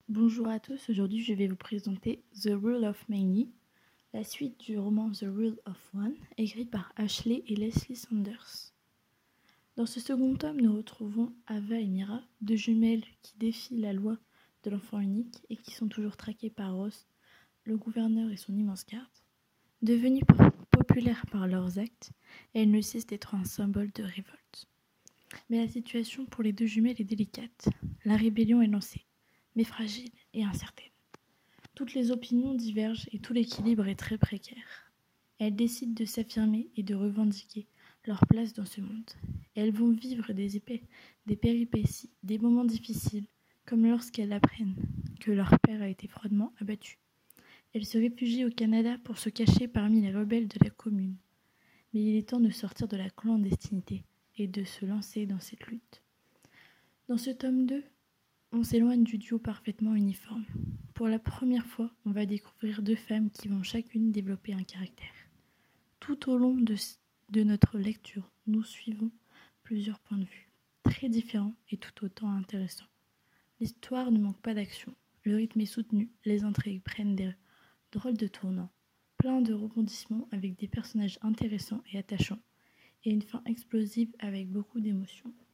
Bonjour à tous, aujourd'hui je vais vous présenter The Rule of Many, la suite du roman The Rule of One, écrit par Ashley et Leslie Saunders. Dans ce second tome, nous retrouvons Ava et Mira, deux jumelles qui défient la loi de l'enfant unique et qui sont toujours traquées par Ross, le gouverneur et son immense garde. Devenues populaires par leurs actes, elles ne cessent d'être un symbole de révolte. Mais la situation pour les deux jumelles est délicate. La rébellion est lancée, mais fragile et incertaine. Toutes les opinions divergent et tout l'équilibre est très précaire. Elles décident de s'affirmer et de revendiquer leur place dans ce monde. Elles vont vivre des péripéties, des moments difficiles, comme lorsqu'elles apprennent que leur père a été froidement abattu. Elles se réfugient au Canada pour se cacher parmi les rebelles de la commune. Mais il est temps de sortir de la clandestinité et de se lancer dans cette lutte. Dans ce tome 2, on s'éloigne du duo parfaitement uniforme. Pour la première fois, on va découvrir deux femmes qui vont chacune développer un caractère. Tout au long de notre lecture, nous suivons plusieurs points de vue, très différents et tout autant intéressants. L'histoire ne manque pas d'action, le rythme est soutenu, les intrigues prennent des drôles de tournants, plein de rebondissements avec des personnages intéressants et attachants, et une fin explosive avec beaucoup d'émotions.